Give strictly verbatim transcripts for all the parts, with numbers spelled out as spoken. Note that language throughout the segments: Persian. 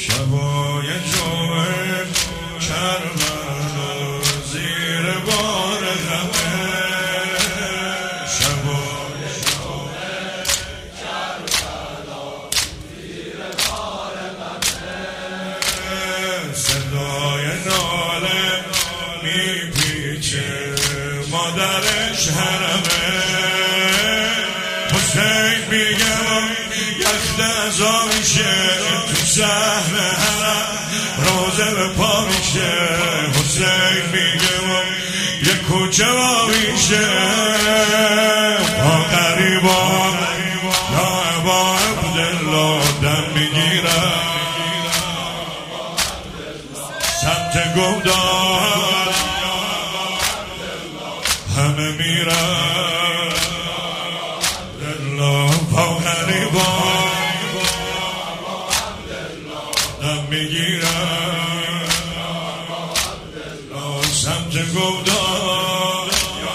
شبای جمعه کربلا زیر بار غمه، شبای جمعه کربلا زیر بار غمه، صدای ناله میپیچه مادرش حرمه. حسین میگم یخت ازا میشه تو صحن حرم روزه به پا میشه. حسین میگم یه کوچه با میشه با غریبان یا ابا عبدالله دم میگیرم سمت گمدان همه میرن الله با غریبان دم میگیرن سمت گمدان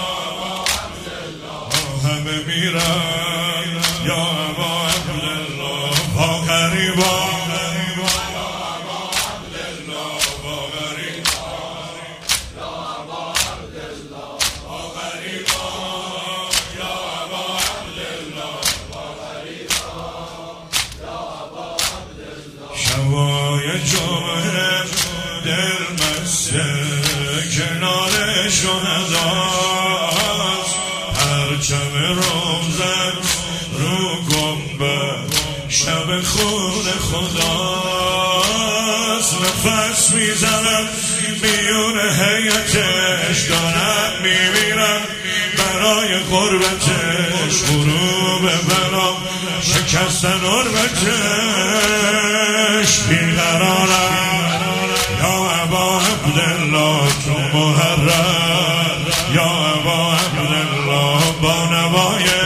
همه میرن یا ابا عبدالله با غریبان شبای جمعه دل مسته کنار شهداست، پرچم روزن رو گنبد شب خون خداست. نفس میزنم میون حیاتش دارم میمیرم برای غربتش، غروب بلا شکستن حرمتش. بیقرارم یا ابا عبدالله تو محرم یا ابا عبدالله با نوای